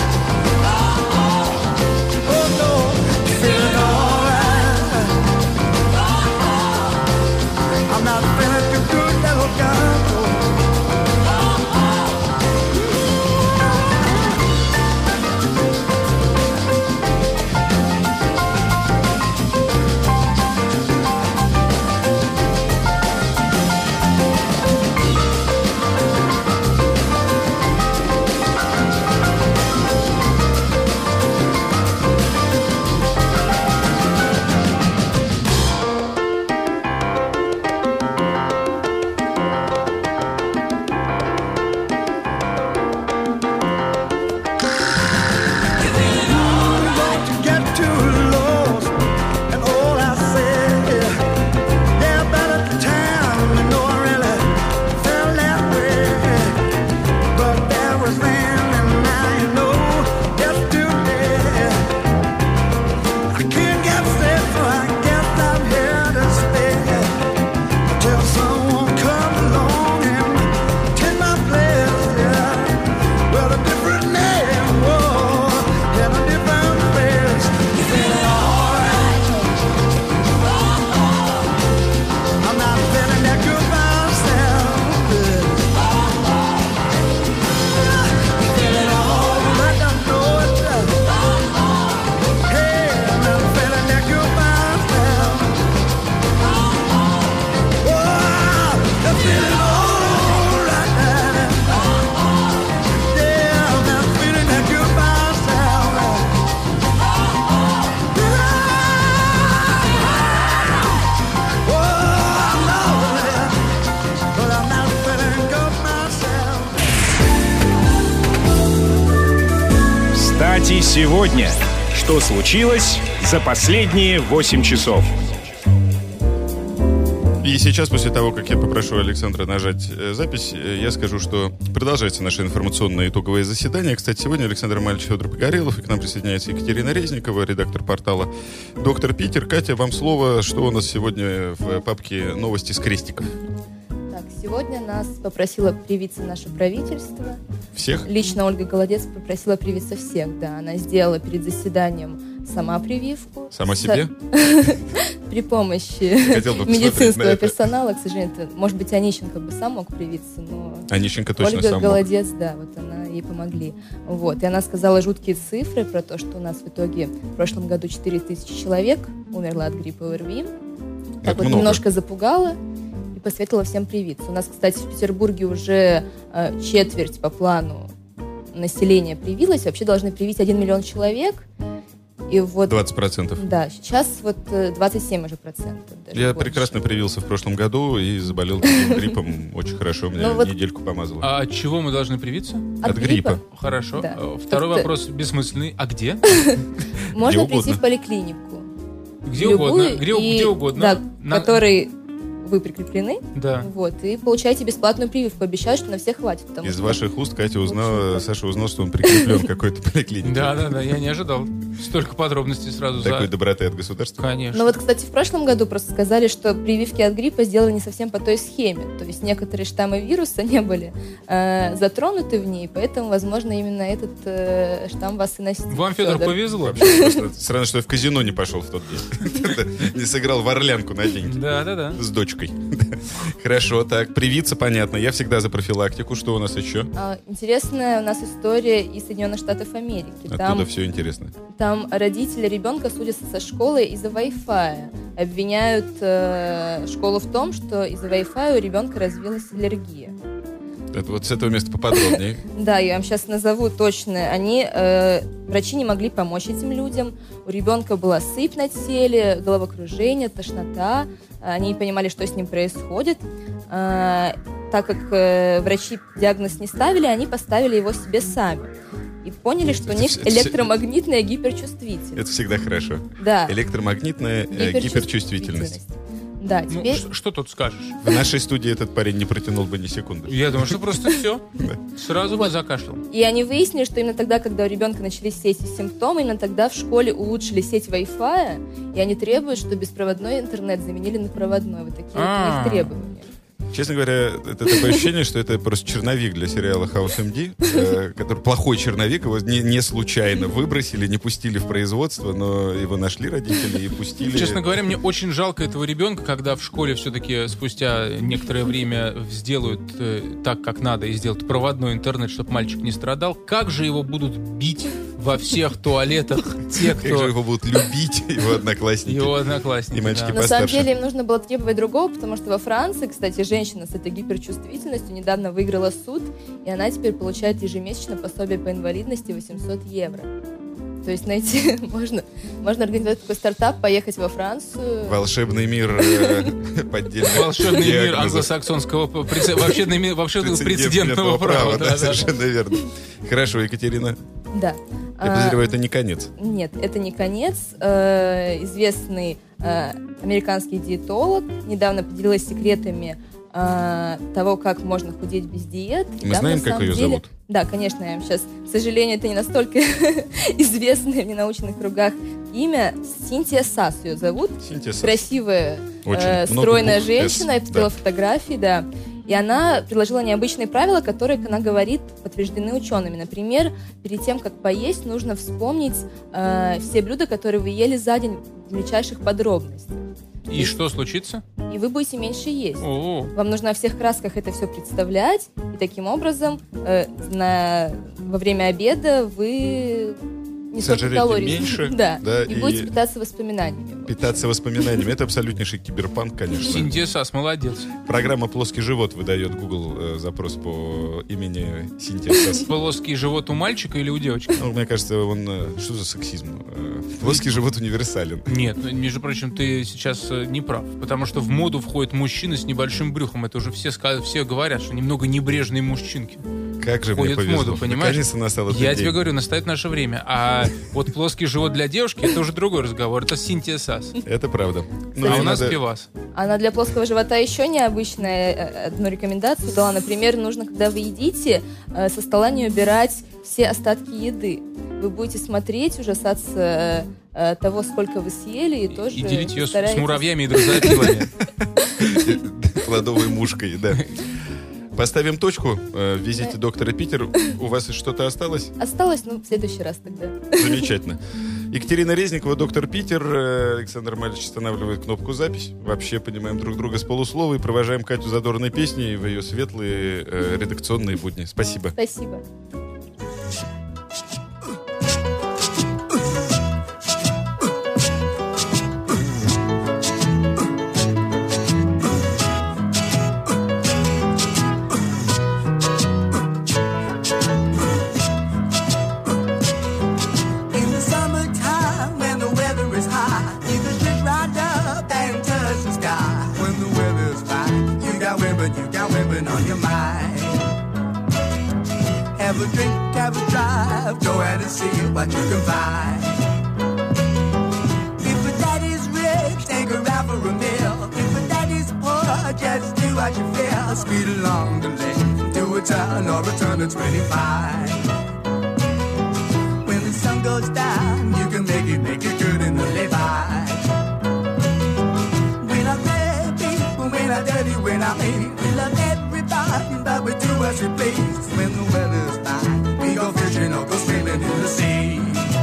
S4: Oh no, feeling alright. I'm not feeling too good, little girl. Don't you get too lost and all I say, yeah, about at the time, you know I really felt that way. But that was then and now you know yesterday. I can't get set, so I guess I'm here to stay until someone comes along and take my place, yeah. Well, a different name, whoa, and a different face. Feeling alright. I'm not feeling that good myself. Feeling alright, I know it. Hey, I'm not feeling that good myself. Oh, I'm feeling alright. Yeah, I'm not feeling that good myself. Oh, I know it, but I'm not feeling good myself.
S1: Кстати, сегодня Что случилось за последние восемь часов?
S2: И сейчас, после того, как я попрошу Александра нажать э, запись, э, я скажу, что продолжается наше информационное итоговое заседание. Кстати, сегодня Александр Мальч, Федор Погорелов, и к нам присоединяется Екатерина Резникова, редактор портала «Доктор Питер». Катя, вам слово. Что у нас сегодня в папке «Новости с крестиком»?
S6: Так, сегодня нас попросило привиться наше правительство.
S2: Всех?
S6: Лично Ольга Голодец попросила привиться всех, да. Она сделала перед заседанием сама прививку.
S2: Сама себе?
S6: При помощи медицинского персонала, к сожалению, может быть, Онищенко бы сам мог привиться, но
S2: Онищенко точно сам
S6: Ольга Голодец, да, вот она, ей помогли. Вот, и она сказала жуткие цифры про то, что у нас в итоге в прошлом году четыре тысячи человек умерло от гриппа ОРВИ. Так вот, немножко запугала и посоветовала всем привиться. У нас, кстати, в Петербурге уже э, четверть по плану населения привилась. Вообще должны привить один миллион человек. И вот,
S2: двадцать процентов.
S6: Да, сейчас вот двадцать семь уже процентов.
S2: Я больше. Прекрасно привился в прошлом году и заболел таким гриппом очень хорошо. Меня вот... недельку помазало.
S3: А от чего мы должны привиться?
S6: От, от гриппа.
S3: гриппа. Хорошо. Да. Второй так вопрос ты... бессмысленный. А где?
S6: Можно прийти в поликлинику.
S3: Где угодно. Где угодно.
S6: Который... вы прикреплены,
S3: да.
S6: Вот, и получаете бесплатную прививку. Обещают, что на всех хватит.
S2: Из что... ваших уст Катя узнала, Саша узнал, что он прикреплен к какой-то поликлинике.
S3: Да, да, да, я не ожидал. Столько подробностей сразу.
S2: Такой доброты от государства.
S3: Конечно.
S6: Ну вот, кстати, в прошлом году просто сказали, что прививки от гриппа сделаны не совсем по той схеме. То есть некоторые штаммы вируса не были э, затронуты в ней, поэтому, возможно, именно этот э, штамм вас и носит.
S3: Вам, Федор, повезло.
S2: Странно, что я в казино не пошел в тот день. Не сыграл в орлянку на деньги.
S3: Да, да, да.
S2: С дочкой. Хорошо, так, привиться, понятно. Я всегда за профилактику. Что у нас еще?
S6: А, интересная у нас история из Соединенных Штатов Америки.
S2: Оттуда
S6: там,
S2: все интересно.
S6: Там родители ребенка судятся со школой из-за Wi-Fi. Обвиняют э, школу в том, что из-за Wi-Fi у ребенка развилась аллергия.
S2: Это вот с этого места поподробнее.
S6: Да, я вам сейчас назову точно. Они, э, врачи не могли помочь этим людям. У ребенка была сыпь на теле, головокружение, тошнота. Они не понимали, что с ним происходит. Э, так как э, врачи диагноз не ставили, они поставили его себе сами. И поняли, что это у них все, электромагнитная гиперчувствительность.
S2: Это всегда хорошо.
S6: Да.
S2: Электромагнитная гиперчувствительность. гиперчувствительность.
S6: Да, теперь...
S3: Ну, что тут скажешь?
S2: В нашей студии этот парень не протянул бы ни секунды.
S3: Я думаю, что просто все. Сразу бы закашлял.
S6: И они выяснили, что именно тогда, когда у ребенка начались все эти симптомы, именно тогда в школе улучшили сеть Wi-Fi, и они требуют, что беспроводной интернет заменили на проводной. Вот такие вот у них требования.
S2: Честно говоря, это такое ощущение, что это просто черновик для сериала House эм ди, э, который плохой черновик, его не, не случайно выбросили, не пустили в производство, но его нашли родители и пустили.
S3: Честно говоря, мне очень жалко этого ребенка, когда в школе все-таки спустя некоторое время сделают э, так, как надо, и сделают проводной интернет, чтобы мальчик не страдал. Как же его будут бить во всех туалетах те, кто...
S2: Как же его будут любить, его одноклассники.
S3: Его одноклассники,
S2: и мальчики
S6: да.
S2: постарше.
S6: На самом деле им нужно было требовать другого, потому что во Франции, кстати, женщина с этой гиперчувствительностью недавно выиграла суд, и она теперь получает ежемесячно пособие по инвалидности восемьсот евро. То есть найти можно, можно организовать такой стартап, поехать во Францию.
S2: Волшебный мир э, поддельных
S3: Волшебный мир англосаксонского прецедентного права.
S2: Да, совершенно верно. Хорошо, Екатерина.
S6: Да.
S2: Я подозреваю, это не конец.
S6: Нет, это не конец. Э, известный э, американский диетолог недавно поделилась секретами э, того, как можно худеть без диет.
S2: Мы знаем, как ее
S6: деле...
S2: зовут?
S6: Да, конечно, я вам сейчас, к сожалению, это не настолько известное в ненаучных кругах имя. Синтия Сас ее зовут.
S2: Синтия Сас.
S6: Красивая, э, стройная женщина. Я посмотрела
S2: да.
S6: фотографии, да. И она предложила необычные правила, которые, как она говорит, подтверждены учеными. Например, перед тем, как поесть, нужно вспомнить э, все блюда, которые вы ели за день в мельчайших подробностях.
S3: И, и что случится?
S6: И вы будете меньше есть.
S3: О-о-о.
S6: Вам нужно во всех красках это все представлять, и таким образом э, на, во время обеда вы... не столько калорий.
S2: меньше.
S6: Да.
S2: да.
S6: И, и будете питаться воспоминаниями.
S2: Питаться воспоминаниями. Это абсолютнейший киберпанк, конечно.
S3: Синтия Сас, молодец.
S2: Программа «Плоский живот» выдает Google э, запрос по имени Синтия Сас.
S3: Плоский живот у мальчика или у девочки?
S2: Ну, мне кажется, он... Э, что за сексизм? Э, плоский живот универсален.
S3: Нет, между прочим, ты сейчас э, не прав. Потому что в моду входят мужчины с небольшим брюхом. Это уже все, все говорят, что немного небрежные мужчинки.
S2: Как же
S3: входит
S2: мне повезло.
S3: в моду, понимаешь?
S2: Наконец-то настал этот
S3: Я
S2: день.
S3: тебе говорю, настает наше время. А вот плоский живот для девушки — это уже другой разговор. Это Синтия Сас.
S2: Это правда.
S3: Ну, а у нас
S2: надо...
S3: пивас.
S6: Она для плоского живота еще необычная одну рекомендацию дала. Например, нужно, когда вы едите, со стола не убирать все остатки еды. Вы будете смотреть, ужасаться того, сколько вы съели, и тоже
S3: И делить ее
S6: постарайтесь...
S3: с муравьями и дрозофилами.
S2: Плодовой мушкой, да. Поставим точку в визите доктора Питер. У вас что-то осталось?
S6: Осталось, ну, в следующий раз тогда.
S2: Замечательно. Екатерина Резникова, доктор Питер. Александр Мальчик останавливает кнопку «Запись». Вообще понимаем друг друга с полуслова и провожаем Катю задорной песней в ее светлые э, редакционные будни. Спасибо.
S6: Спасибо.
S4: Have a drink, have a drive, go out and see what you can find. If a daddy's rich, take her out for a meal. If a daddy's poor, just do what you feel. Speed along the lane, do a turn or a turn of twenty-five. When the sun goes down, you can make it, make it good in the lay-by. We love bad people, we love dirty, we love mean. We love everybody, but we do as we please. When the weather's fine, we go fishing or go swimming in the sea.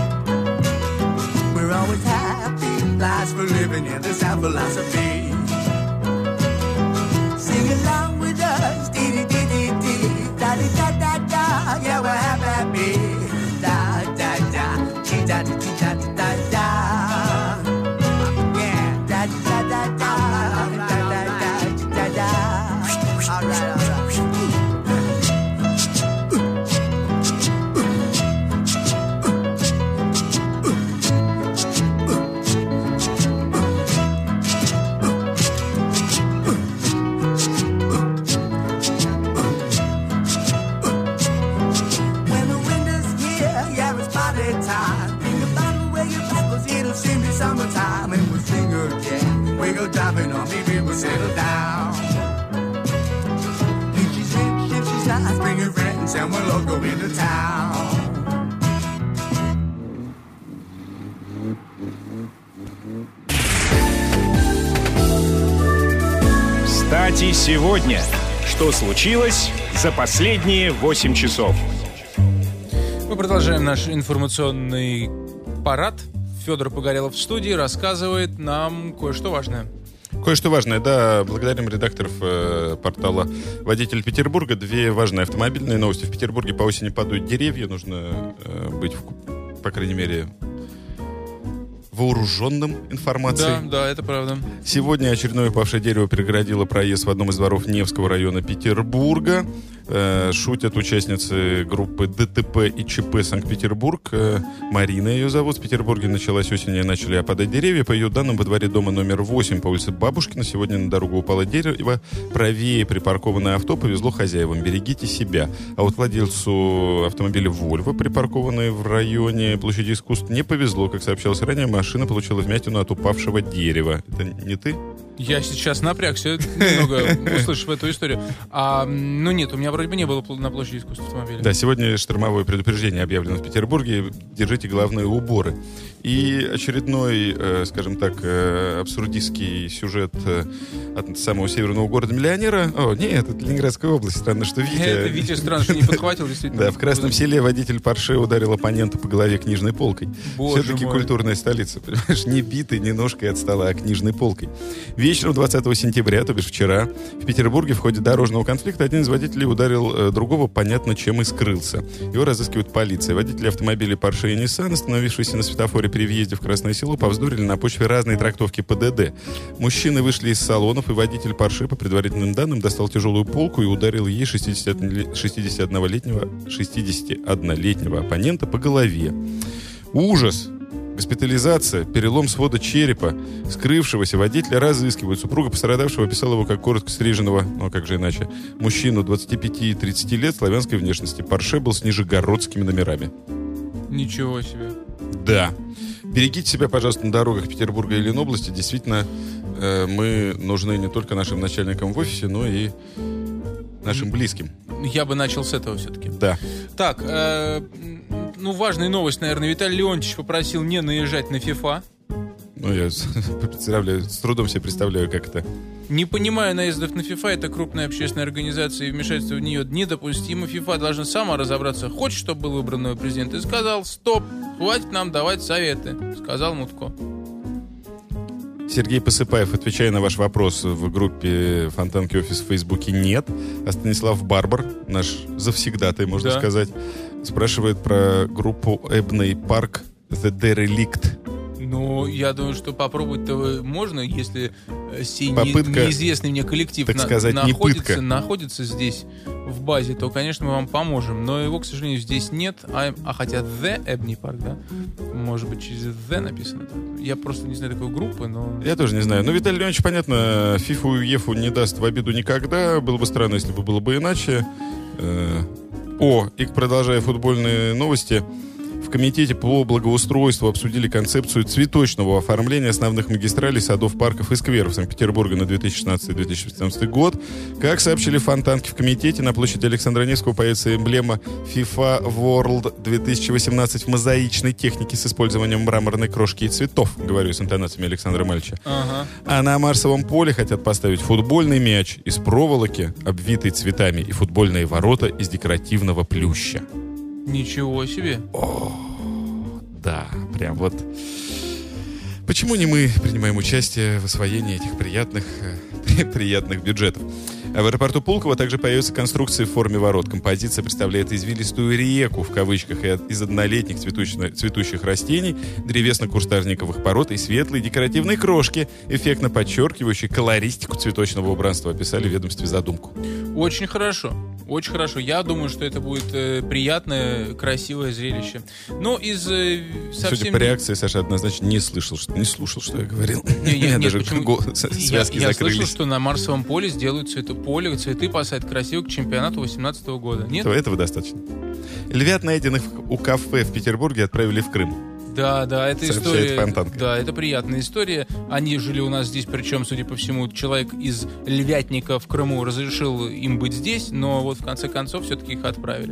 S4: We're always happy, lives for living, yeah, that's our philosophy. Sing along with us, dee-dee-dee-dee-dee, da-dee-da-da-da, yeah, we're happy, da-da-da, dee-da-dee-da-da-da-da. Yeah, da-da-da-da, da-da-da-da-da-da. All right, all right. Summertime and we'll sing again. We go driving on, maybe we'll settle down. If she's rich, if she's nice, bring her friends and we'll all go into town.
S1: Кстати, сегодня. Что случилось за последние восемь часов?
S3: Мы продолжаем наш информационный парад. Федор Погорелов в студии рассказывает нам кое-что важное.
S2: Кое-что важное, да. Благодарим редакторов э, портала «Водитель Петербурга». Две важные автомобильные новости. В Петербурге по осени падают деревья. Нужно э, быть, в, по крайней мере, вооруженным информацией.
S3: Да, да, это правда.
S2: Сегодня очередное упавшее дерево перегородило проезд в одном из дворов Невского района Петербурга. Э, шутят участницы группы ДТП и ЧП Санкт-Петербург. Э, Марина ее зовут. В Петербурге началась осень и начали опадать деревья. По ее данным, во дворе дома номер восемь по улице Бабушкина сегодня на дорогу упало дерево. Правее припаркованное авто повезло хозяевам. Берегите себя. А вот владельцу автомобиля Volvo, припаркованной в районе площади Искусств, не повезло. Как сообщалось ранее, машина получила вмятину от упавшего дерева. Это не ты?
S3: Я сейчас напрягся немного, услышав эту историю. А, ну нет, у меня вроде бы не было на площади Искусств автомобиля.
S2: Да, сегодня штормовое предупреждение объявлено в Петербурге. Держите главные уборы. И очередной, э, скажем так, э, абсурдистский сюжет э, от самого северного города-миллионера. О, нет, это Ленинградская область. Странно, что Витя...
S3: Это Витя странно, что не подхватил, действительно.
S2: Да, в Красном Селе водитель Порше ударил оппонента по голове книжной полкой.
S3: Боже
S2: Все-таки
S3: мой.
S2: культурная столица, понимаешь? Не битой, не ножкой от стола, а книжной полкой. Вечером двадцатого сентября, то бишь вчера, в Петербурге в ходе дорожного конфликта один из водителей ударил э, другого, понятно, чем и скрылся. Его разыскивает полиция. Водители автомобилей Порше и Nissan, остановившиеся на светофоре при въезде в Красное Село, повздорили на почве разной трактовки ПДД. Мужчины вышли из салонов, и водитель Порше, по предварительным данным, достал тяжелую полку и ударил ей шестидесятиоднолетнего, шестидесятиоднолетнего оппонента по голове. Ужас! Госпитализация, перелом свода черепа. Скрывшегося водителя разыскивают. Супруга пострадавшего описала его как коротко стриженного, ну а как же иначе, мужчину двадцати пяти тридцати лет славянской внешности. Порше был с нижегородскими номерами.
S3: Ничего себе.
S2: Да. Берегите себя, пожалуйста, на дорогах Петербурга и Ленобласти. Действительно, э, мы нужны не только нашим начальникам в офисе, но и нашим близким.
S3: Я бы начал с этого все-таки.
S2: Да.
S3: Так, э, ну, важная новость, наверное. Виталий Леонтьевич попросил не наезжать на FIFA.
S2: Ну, я представляю, с трудом себе представляю, как это.
S3: Не понимаю наездов на FIFA, это крупная общественная организация, и вмешательство в нее недопустимо. FIFA должна сама разобраться, хочет, чтобы был выбран новый президент. И сказал, стоп, хватит нам давать советы, сказал Мутко.
S2: Сергей Посыпаев, отвечая на ваш вопрос в группе Фонтанки Офис в Фейсбуке, нет. А Станислав Барбар, наш завсегдатай, можно да. сказать, спрашивает про группу Эбней Парк The Derelict.
S3: Ну, я думаю, что попробовать-то можно, если сей
S2: Попытка,
S3: неизвестный мне коллектив
S2: так
S3: на,
S2: сказать,
S3: находится, находится здесь в базе, то, конечно, мы вам поможем. Но его, к сожалению, здесь нет. А, а хотя The Ebony Park, да? Может быть, через The написано. Я просто не знаю такой группы, но...
S2: Я тоже не знаю. Но Виталий Леонидович, понятно, FIFA и УЕФА не даст в обиду никогда. Было бы странно, если бы было бы иначе. О, и продолжая футбольные новости... В Комитете по благоустройству обсудили концепцию цветочного оформления основных магистралей, садов, парков и скверов Санкт-Петербурга на две тысячи шестнадцатый - две тысячи восемнадцатый год. Как сообщили фонтанки в комитете, на площади Александра Невского появится эмблема FIFA World две тысячи восемнадцать в мозаичной технике с использованием мраморной крошки и цветов, говорю с интонациями Александра Мальча.
S3: Ага.
S2: А на Марсовом поле хотят поставить футбольный мяч из проволоки, обвитый цветами, и футбольные ворота из декоративного плюща.
S3: Ничего себе.
S2: О, да, прям вот. Почему не мы принимаем участие в освоении этих приятных, приятных бюджетов? А в аэропорту Пулково также появятся конструкции в форме ворот. Композиция представляет извилистую реку, в кавычках, из однолетних цветущих, цветущих растений, древесно-кустарниковых пород и светлой декоративной крошки, эффектно подчеркивающей колористику цветочного убранства, описали в ведомстве задумку.
S3: Очень хорошо. Очень хорошо. Я думаю, что это будет э, приятное, красивое зрелище. Но из э, совсем...
S2: Судя по реакции, Саша однозначно не слышал, что, не слушал, что я говорил.
S3: Не, я, нет,
S2: даже
S3: почему...
S2: связки
S3: я, я
S2: закрылись.
S3: слышал, что на Марсовом поле сделают цветы, поле, цветы посадят красиво к чемпионату восемнадцатого года. Нет?
S2: То этого достаточно. Львят, найденных у кафе в Петербурге, отправили в Крым.
S3: Да, да, это
S2: Сообщает
S3: история.
S2: Фонтанка.
S3: Да, это приятная история. Они жили у нас здесь, причем, судя по всему, человек из Львятника в Крыму разрешил им быть здесь, но вот в конце концов все-таки их отправили.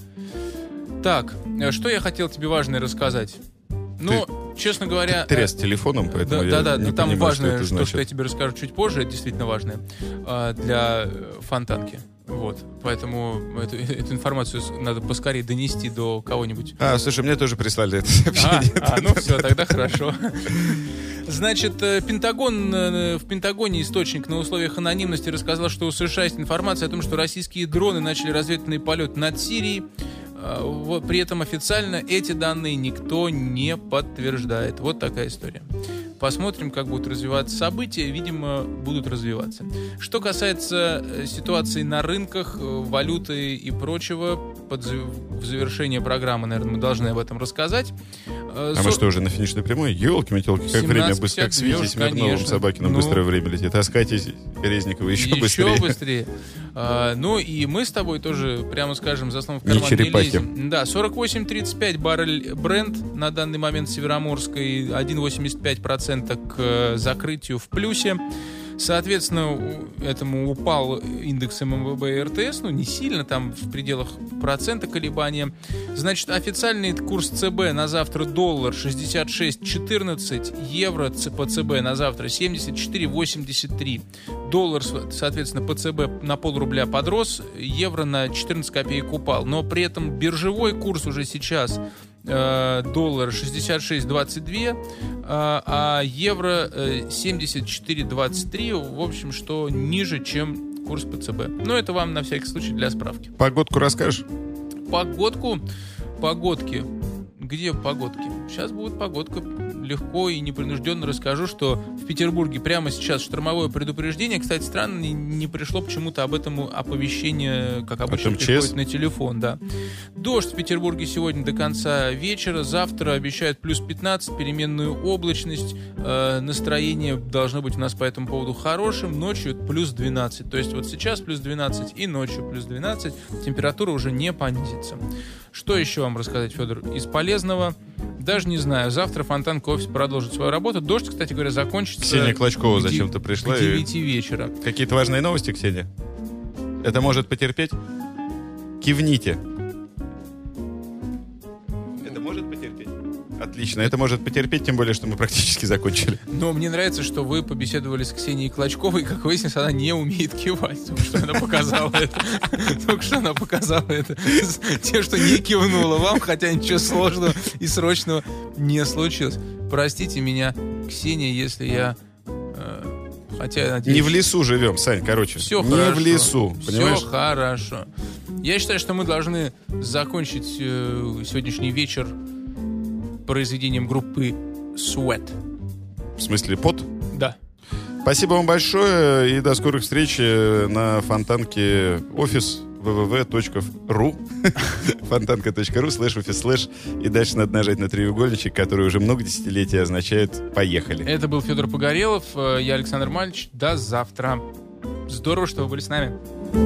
S3: Так, что я хотел тебе важное рассказать? Ну, ты, честно говоря...
S2: Ты тряс телефоном, поэтому
S3: да,
S2: я
S3: да, да,
S2: не
S3: но там
S2: понимаю,
S3: важное,
S2: что,
S3: что,
S2: это
S3: что я тебе расскажу чуть позже, это действительно важное для Фонтанки. Вот, поэтому эту, эту информацию надо поскорее донести до кого-нибудь.
S2: А, слушай, мне тоже прислали это сообщение.
S3: А, а ну все, тогда хорошо. Значит, Пентагон, в Пентагоне источник на условиях анонимности рассказал, что у США есть информация о том, что российские дроны начали разведывательный полет над Сирией. При этом официально эти данные никто не подтверждает. Вот такая история. Посмотрим, как будут развиваться события. Видимо, будут развиваться. Что касается ситуации на рынках, валюты и прочего, под в завершение программы, наверное, мы должны об этом рассказать.
S2: А Со... мы что, уже на финишной прямой? Ёлки-метелки, как время быстро, как с Витей Смирновым, Собакиным, ну, быстро время летит. А с Катей Резниковой еще, еще быстрее.
S3: Еще быстрее. А, ну и мы с тобой тоже, прямо скажем, за словом в карман
S2: не черепахи.
S3: Не лезем. Да, сорок восемь тридцать пять баррель Brent на данный момент Североморской, один целых восемьдесят пять сотых процента к закрытию в плюсе. Соответственно, этому упал индекс эм эм вэ бэ и эр тэ эс, ну не сильно, там в пределах процента колебания. Значит, официальный курс ЦБ на завтра доллар шестьдесят шесть четырнадцать, евро по ЦБ на завтра семьдесят четыре восемьдесят три. Доллар, соответственно, по ЦБ на полрубля подрос, евро на четырнадцать копеек упал. Но при этом биржевой курс уже сейчас доллар шестьдесят шесть двадцать два, а евро семьдесят четыре двадцать три, в общем, что ниже, чем курс по ЦБ. Но это вам на всякий случай для справки.
S2: Погодку расскажешь?
S3: Погодку? Погодки. Где погодки? Сейчас будет погодка легко и непринужденно расскажу, что в Петербурге прямо сейчас штормовое предупреждение. Кстати, странно, не пришло почему-то об этом оповещение, как обычно, приходит на телефон. Да. Дождь в Петербурге сегодня до конца вечера. Завтра обещают плюс пятнадцать, переменную облачность. Э, настроение должно быть у нас по этому поводу хорошим. Ночью плюс двенадцать. То есть вот сейчас плюс двенадцать и ночью плюс двенадцать. Температура уже не понизится. Что еще вам рассказать, Федор, из полезного? Даже не знаю. Завтра Фонтанка офис продолжит свою работу. Дождь, кстати говоря, закончится.
S2: Ксения Клочкова зачем-то пришла.
S3: К девяти вечера.
S2: Какие-то важные новости, Ксения? Это может потерпеть? Кивните. Это может потерпеть? Отлично. Это может потерпеть, тем более, что мы практически закончили.
S3: Но мне нравится, что вы побеседовали с Ксенией Клочковой, и, как выяснилось, она не умеет кивать. Только что она показала это. Только что она показала это. Те, что не кивнула вам, хотя ничего сложного и срочного не случилось. Простите меня, Ксения, если я... Э, хотя, надеюсь...
S2: Не в лесу живем, Сань, короче.
S3: Все
S2: не
S3: хорошо.
S2: в лесу, понимаешь?
S3: Все хорошо. Я считаю, что мы должны закончить э, сегодняшний вечер произведением группы Sweat.
S2: В смысле, пот?
S3: Да.
S2: Спасибо вам большое и до скорых встреч на Фонтанке офис вэ вэ вэ точка ру фонтанка точка ру слэш офис слэш и дальше надо нажать на треугольничек, который уже много десятилетий означает «Поехали».
S3: Это был Федор Погорелов, я Александр Мальч. До завтра. Здорово, что вы были с нами.